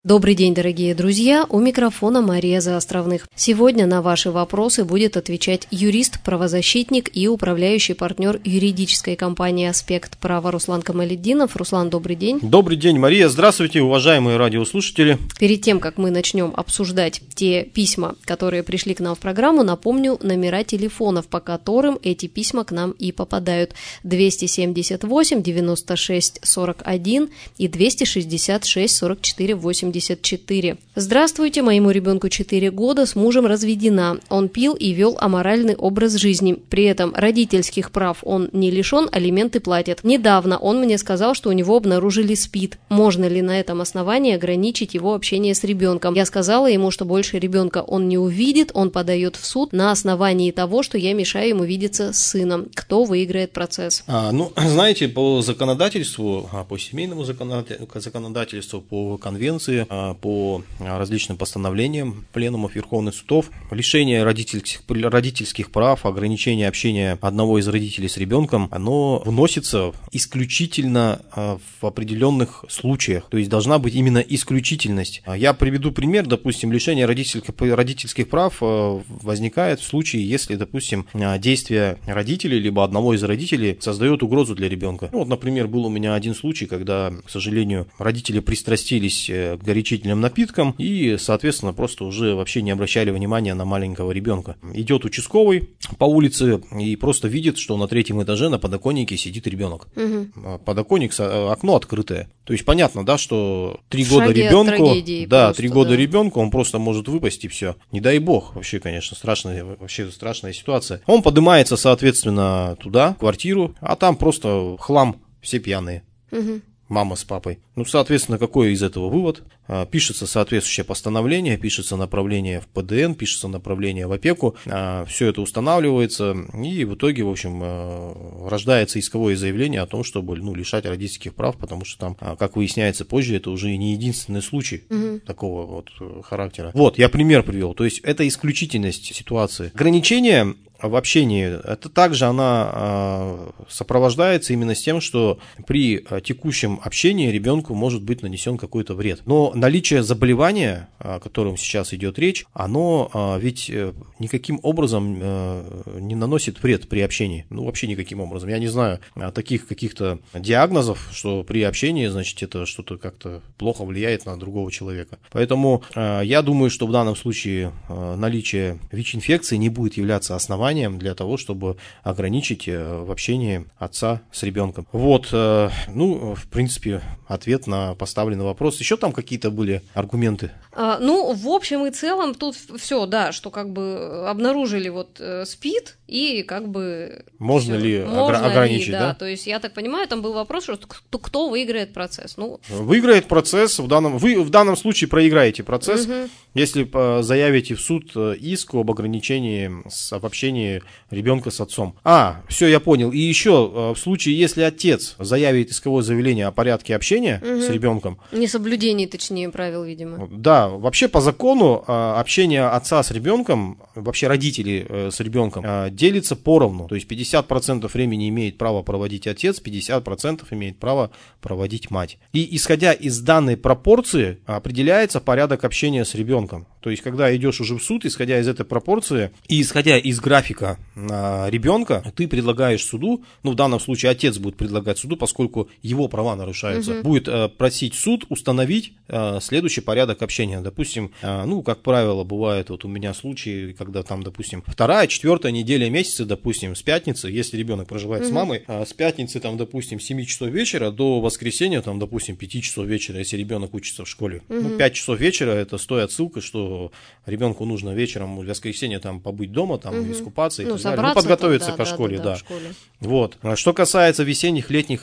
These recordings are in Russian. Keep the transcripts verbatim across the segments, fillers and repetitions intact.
Добрый день, дорогие друзья, у микрофона Мария Заостровных. Сегодня на ваши вопросы будет отвечать юрист, правозащитник и управляющий партнер юридической компании «Аспект права» Руслан Камалетдинов. Руслан, добрый день. Добрый день, Мария. Здравствуйте, уважаемые радиослушатели. Перед тем, как мы начнем обсуждать те письма, которые пришли к нам в программу, напомню номера телефонов, по которым эти письма к нам и попадают. двести семьдесят восемь девяносто шесть сорок один и двести шестьдесят шесть сорок четыре восемьдесят четыре. Здравствуйте, моему ребенку четыре года, с мужем разведена. Он пил и вел аморальный образ жизни. При этом родительских прав он не лишен, алименты платит. Недавно он мне сказал, что у него обнаружили СПИД. Можно ли на этом основании ограничить его общение с ребенком? Я сказала ему, что больше ребенка он не увидит, он подает в суд на основании того, что я мешаю ему видеться с сыном. Кто выиграет процесс? А, ну, знаете, по законодательству, по семейному законодательству, по конвенции, по различным постановлениям пленумов Верховных судов, лишение родительских, родительских прав, ограничение общения одного из родителей с ребенком, оно вносится исключительно в определенных случаях, то есть должна быть именно исключительность. Я приведу пример, допустим, лишение родительских, родительских прав возникает в случае, если, допустим, действие родителей, либо одного из родителей создает угрозу для ребенка. Ну, вот, например, был у меня один случай, когда, к сожалению, родители пристрастились к горячительным напиткам и, соответственно, просто уже вообще не обращали внимания на маленького ребенка. Идет участковый по улице и просто видит, что на третьем этаже на подоконнике сидит ребенок. Угу. Подоконник, окно открытое. То есть понятно, да, что три года ребенку, да, три года да. ребенку, он просто может выпасть и все. Не дай бог, вообще, конечно, страшная, вообще страшная ситуация. Он поднимается, соответственно, туда, в квартиру, а там просто хлам, все пьяные. Угу. Мама с папой. Ну, соответственно, какой из этого вывод? Пишется соответствующее постановление, пишется направление в ПДН, пишется направление в опеку, все это устанавливается, и в итоге, в общем, рождается исковое заявление о том, чтобы, ну, лишать родительских прав, потому что там, как выясняется позже, это уже не единственный случай угу. такого вот характера. Вот, я пример привел, то есть это исключительность ситуации. Ограничение в общении, это также она э, сопровождается именно с тем, что при текущем общении ребенку может быть нанесен какой-то вред. Но наличие заболевания, о котором сейчас идет речь, оно э, ведь э, никаким образом э, не наносит вред при общении. Ну, вообще никаким образом. Я не знаю таких каких-то диагнозов, что при общении, значит, это что-то как-то плохо влияет на другого человека. Поэтому э, я думаю, что в данном случае э, наличие ВИЧ-инфекции не будет являться основанием для того, чтобы ограничить в общении отца с ребенком. Вот, ну, в принципе, ответ на поставленный вопрос. Еще там какие-то были аргументы? А, ну, в общем и целом тут все, да, что как бы обнаружили вот СПИД и как бы... Можно всё. ли Можно ограничить, ли, да? да? То есть, я так понимаю, там был вопрос, что кто, кто выиграет процесс. Ну... Выиграет процесс, в данном, вы в данном случае проиграете процесс, угу. если заявите в суд иск об ограничении в общении ребенка с отцом. А, все, я понял. И еще в случае, если отец заявит исковое заявление о порядке общения угу. с ребенком. Несоблюдение, точнее, правил, видимо. Да, вообще по закону общение отца с ребенком, вообще родителей с ребенком, делится поровну. То есть пятьдесят процентов времени имеет право проводить отец, пятьдесят процентов имеет право проводить мать. И исходя из данной пропорции определяется порядок общения с ребенком. То есть, когда идешь уже в суд, исходя из этой пропорции и исходя из графика а, ребенка, ты предлагаешь суду, ну, в данном случае отец будет предлагать суду, поскольку его права нарушаются, угу. будет а, просить суд установить а, следующий порядок общения. Допустим, а, ну, как правило, бывает вот у меня случаи, когда там, допустим, вторая, четвертая неделя месяца, допустим, с пятницы, если ребенок проживает угу. с мамой, а, с пятницы, там, допустим, с семи часов вечера до воскресенья, там, допустим, пяти часов вечера, если ребенок учится в школе. Угу. Ну, пять часов вечера, это с той отсылкой, что ребенку нужно вечером в воскресенье там побыть дома, там угу. искупаться и ну, так далее. Ну, подготовиться там, да, ко да, школе, да, да, да. школе. Вот. Что касается весенних, летних,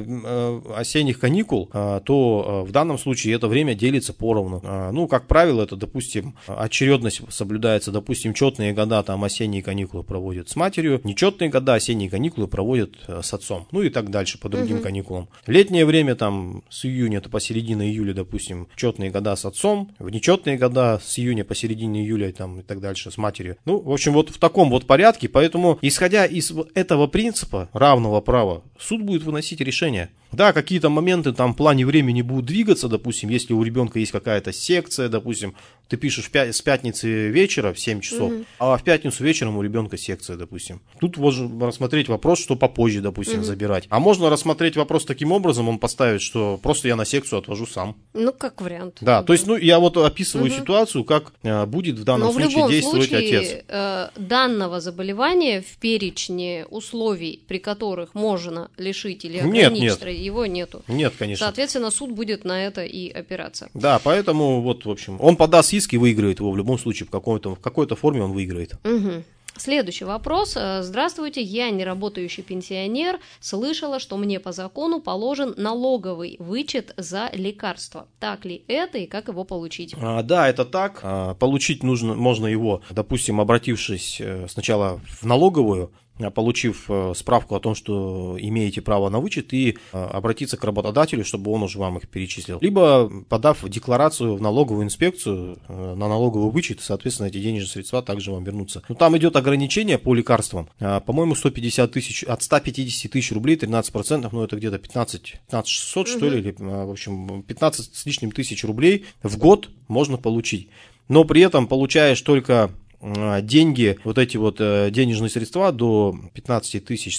осенних каникул, то в данном случае это время делится поровну. Ну, как правило, это, допустим, очередность соблюдается, допустим, четные года, там осенние каникулы проводят с матерью, нечетные года, осенние каникулы проводят с отцом. Ну и так дальше по другим угу. каникулам. Летнее время там с июня, это по середину июля, допустим, четные года с отцом, в нечетные года с июня по середине июля там, и так дальше с матерью. Ну, в общем, вот в таком вот порядке. Поэтому, исходя из этого принципа равного права, суд будет выносить решение. Да, какие-то моменты там в плане времени будут двигаться, допустим, если у ребенка есть какая-то секция, допустим, ты пишешь с пятницы вечера в семь часов, mm-hmm. а в пятницу вечером у ребенка секция, допустим. Тут можно рассмотреть вопрос, что попозже, допустим, mm-hmm. забирать. А можно рассмотреть вопрос таким образом, он поставит, что просто я на секцию отвожу сам. Ну, как вариант. Да, то есть, ну, я вот описываю mm-hmm. ситуацию, как э, будет в данном Но случае в любом действовать случае, отец. Э, данного заболевания в перечне условий, при которых можно лишить или ограничить, нет, нет. его нету. Нет, конечно. Соответственно, суд будет на это и опираться. Да, поэтому вот, в общем, он подаст иск и выиграет его в любом случае, в, какой-то, в какой-то форме он выиграет. Угу. Следующий вопрос. Здравствуйте, я не работающий пенсионер. Слышала, что мне по закону положен налоговый вычет за лекарства. Так ли это и как его получить? А, да, это так. А, получить нужно, можно его, допустим, обратившись сначала в налоговую, получив справку о том, что имеете право на вычет, и обратиться к работодателю, чтобы он уже вам их перечислил. Либо подав декларацию в налоговую инспекцию на налоговый вычет, соответственно, эти денежные средства также вам вернутся. Но там идет ограничение по лекарствам. По-моему, сто пятьдесят тысяч, от ста пятидесяти тысяч рублей, тринадцать процентов, ну это где-то пятнадцать тысяч шестьсот, что ли, или, в общем, пятнадцать с лишним тысяч рублей в год можно получить. Но при этом получаешь только деньги, вот эти вот денежные средства до пятнадцати тысяч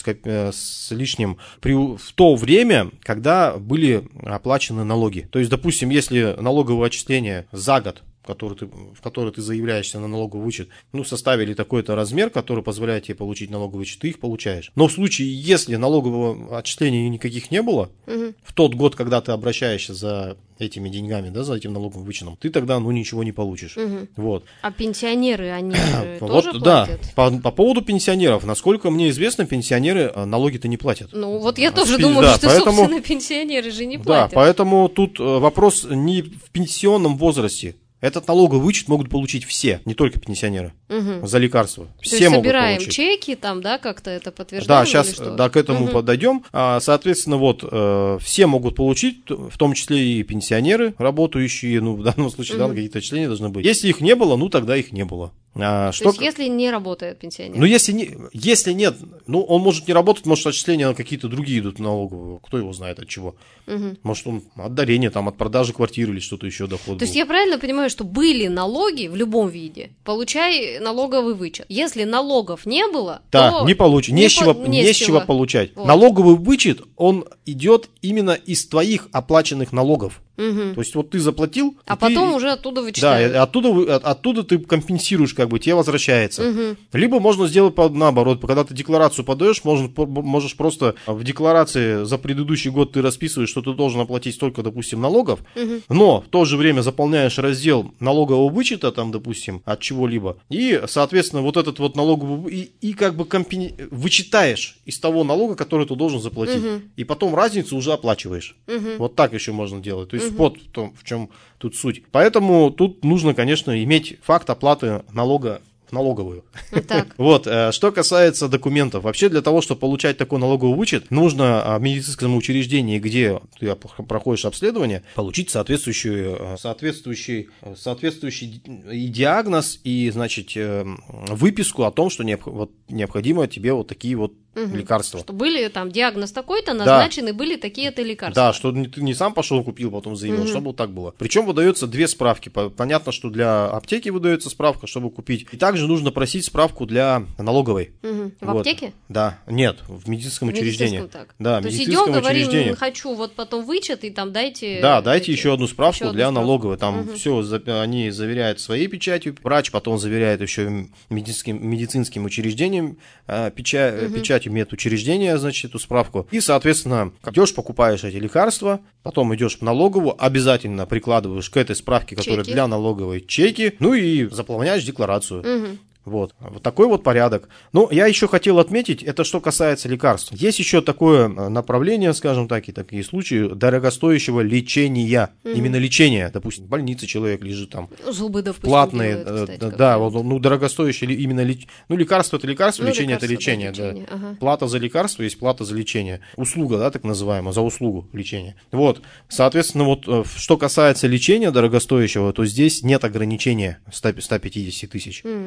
с лишним при, в то время, когда были оплачены налоги. То есть, допустим, если налоговое отчисление за год, который ты, в который ты заявляешься на налоговый вычет, ну, составили такой-то размер, который позволяет тебе получить налоговый вычет, ты их получаешь. Но в случае, если налогового отчисления никаких не было, угу. в тот год, когда ты обращаешься за этими деньгами, да, за этим налоговым вычетом, ты тогда, ну, ничего не получишь. Угу. Вот. А пенсионеры, они вот, тоже платят? Да, по, по поводу пенсионеров, насколько мне известно, пенсионеры налоги-то не платят. Ну, вот я тоже а, думаю, да, что, поэтому, собственно, пенсионеры же не платят. Да, поэтому тут вопрос не в пенсионном возрасте. Этот налоговый вычет могут получить все, не только пенсионеры, угу. за лекарства. Все То есть могут собираем получить. чеки, там, да, как-то это подтверждаем? Да, сейчас да, к этому угу. подойдем. Соответственно, вот все могут получить, в том числе и пенсионеры, работающие, ну, в данном случае, угу. да, какие-то отчисления должны быть. Если их не было, ну, тогда их не было. А, То что... есть, если не работает пенсионер? Ну, если, не, если нет, ну, он может не работать, может, отчисления на какие-то другие идут налоговые, кто его знает от чего. Угу. Может, он от дарения, там, от продажи квартиры или что-то еще доход. То есть, я правильно понимаю, что были налоги в любом виде, получай налоговый вычет. Если налогов не было, да, то... не получ... не, не, с чего, по... не, не с чего получать. Вот. Налоговый вычет, он идет именно из твоих оплаченных налогов. Угу. То есть вот ты заплатил, а ты... потом уже оттуда вычитают. Да, оттуда, оттуда ты компенсируешь, как бы тебе возвращается. Угу. Либо можно сделать наоборот, когда ты декларацию подаешь, можно, можешь просто в декларации за предыдущий год ты расписываешь, что ты должен оплатить столько, допустим, налогов, угу. но в то же время заполняешь раздел налогового вычета, там, допустим, от чего-либо, и, соответственно, вот этот вот налоговый и, и как бы компен... вычитаешь из того налога, который ты должен заплатить, угу. и потом разницу уже оплачиваешь. Угу. Вот так еще можно делать. То есть угу. вот в, том, в чем тут суть. Поэтому тут нужно, конечно, иметь факт оплаты налога в налоговую. Вот, что касается документов. Вообще для того, чтобы получать такой налоговый вычет, нужно в медицинском учреждении, где ты проходишь обследование, получить соответствующий, соответствующий, соответствующий и диагноз, и, значит, выписку о том, что необходимо тебе вот такие вот угу. лекарства. Что были там диагноз такой-то, назначены да. были такие-то лекарства. Да, что ты не сам пошел купил, потом заявил, угу. чтобы так было. Причем выдается две справки. Понятно, что для аптеки выдается справка, чтобы купить. И также нужно просить справку для налоговой. Угу. В вот. аптеке? Да, нет, в медицинском в учреждении. Медицинском, так. Да, То есть идем, говорим, хочу вот потом вычет, и там дайте... Да, дайте эти... еще одну справку еще для одну налоговой. Там угу. все, они заверяют своей печатью, врач потом заверяет еще медицинским, медицинским учреждением печа... угу. печатью медучреждения, значит, эту справку. И, соответственно, идешь, покупаешь эти лекарства, потом идешь в налоговую, обязательно прикладываешь к этой справке, которая чеки. Для налоговой, чеки, ну и заполняешь декларацию. Угу. Вот. Вот такой вот порядок. Ну, я еще хотел отметить, это что касается лекарств. Есть еще такое направление, скажем так, и такие случаи дорогостоящего лечения. Угу. Именно лечения. Допустим, в больнице человек лежит там. Зубы, допустим, платные. делают, кстати, да, вот, ну, дорогостоящее именно лечение. Ну, лекарство это лекарство, ну, лечение лекарство, это лечение. Да, лечение. Да. Ага. Плата за лекарство есть плата за лечение. Услуга, да, так называемая, за услугу лечения. Вот. Соответственно, вот что касается лечения дорогостоящего, то здесь нет ограничения ста пятидесяти тысяч. Угу. То есть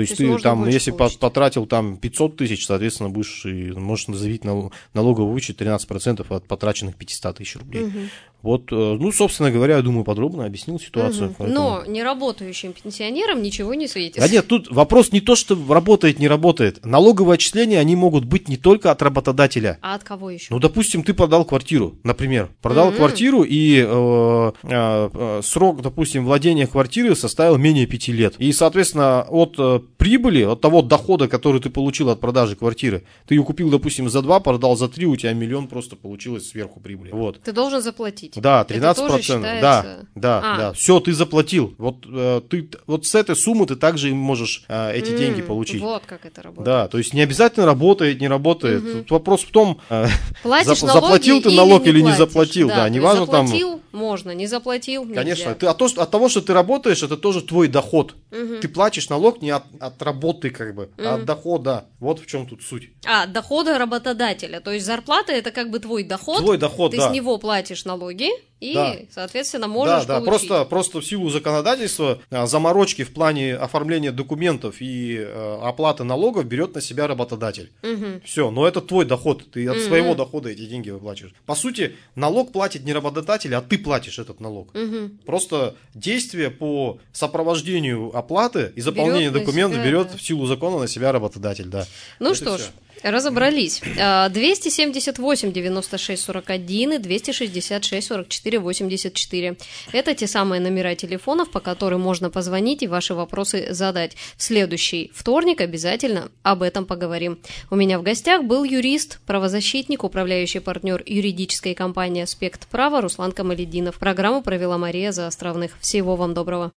есть, То есть ты там, если получить. потратил там пятьсот тысяч, соответственно, будешь и можешь заявить на налоговый вычет тринадцать процентов от потраченных пятьсот тысяч рублей. Угу. Вот, ну, собственно говоря, я думаю, подробно объяснил ситуацию. Угу. Поэтому... Но неработающим пенсионерам ничего не светит. Да нет, тут вопрос не то, что работает, не работает. Налоговые отчисления, они могут быть не только от работодателя. А от кого еще? Ну, допустим, ты продал квартиру, например. Продал mm-hmm. квартиру, и э, э, срок, допустим, владения квартиры составил менее пяти лет. И, соответственно, от э, прибыли, от того дохода, который ты получил от продажи квартиры, ты ее купил, допустим, за два, продал за три, у тебя миллион просто получилось сверху прибыли. Вот. Ты должен заплатить. Да, тринадцать процентов. Считается... Да, да, а. да. Все, ты заплатил. Вот, э, ты, вот с этой суммы ты также можешь э, эти mm, деньги получить. Вот как это работает. Да, то есть не обязательно работает, не работает. Угу. Тут вопрос в том, э, платишь зап- заплатил ты налог или не заплатил. Да, да, неважно там. Заплатил можно, не заплатил нельзя. Конечно, ты, от, то, что, от того, что ты работаешь, это тоже твой доход. Угу. Ты платишь налог не от, от работы, как бы, угу. а от дохода. Вот в чем тут суть. А, от дохода работодателя. То есть зарплата это как бы твой доход. Твой доход, ты да. с него платишь налоги. И, да. соответственно, можешь да, да, получить. Просто, просто в силу законодательства заморочки в плане оформления документов и э, оплаты налогов берет на себя работодатель. Угу. Все, но это твой доход, ты от угу. своего дохода эти деньги выплачиваешь. По сути, налог платит не работодатель, а ты платишь этот налог. Угу. Просто действие по сопровождению оплаты и заполнению берет документов себя, берет да. в силу закона на себя работодатель. Да. Ну это что ж. все. Разобрались. двести семьдесят восемь девяносто шесть сорок один и двести шестьдесят шесть сорок четыре восемьдесят четыре. Это те самые номера телефонов, по которым можно позвонить и ваши вопросы задать. В следующий вторник обязательно об этом поговорим. У меня в гостях был юрист, правозащитник, управляющий партнер юридической компании «Аспект права» Руслан Камалетдинов. Программу провела Мария Заостровных. Всего вам доброго.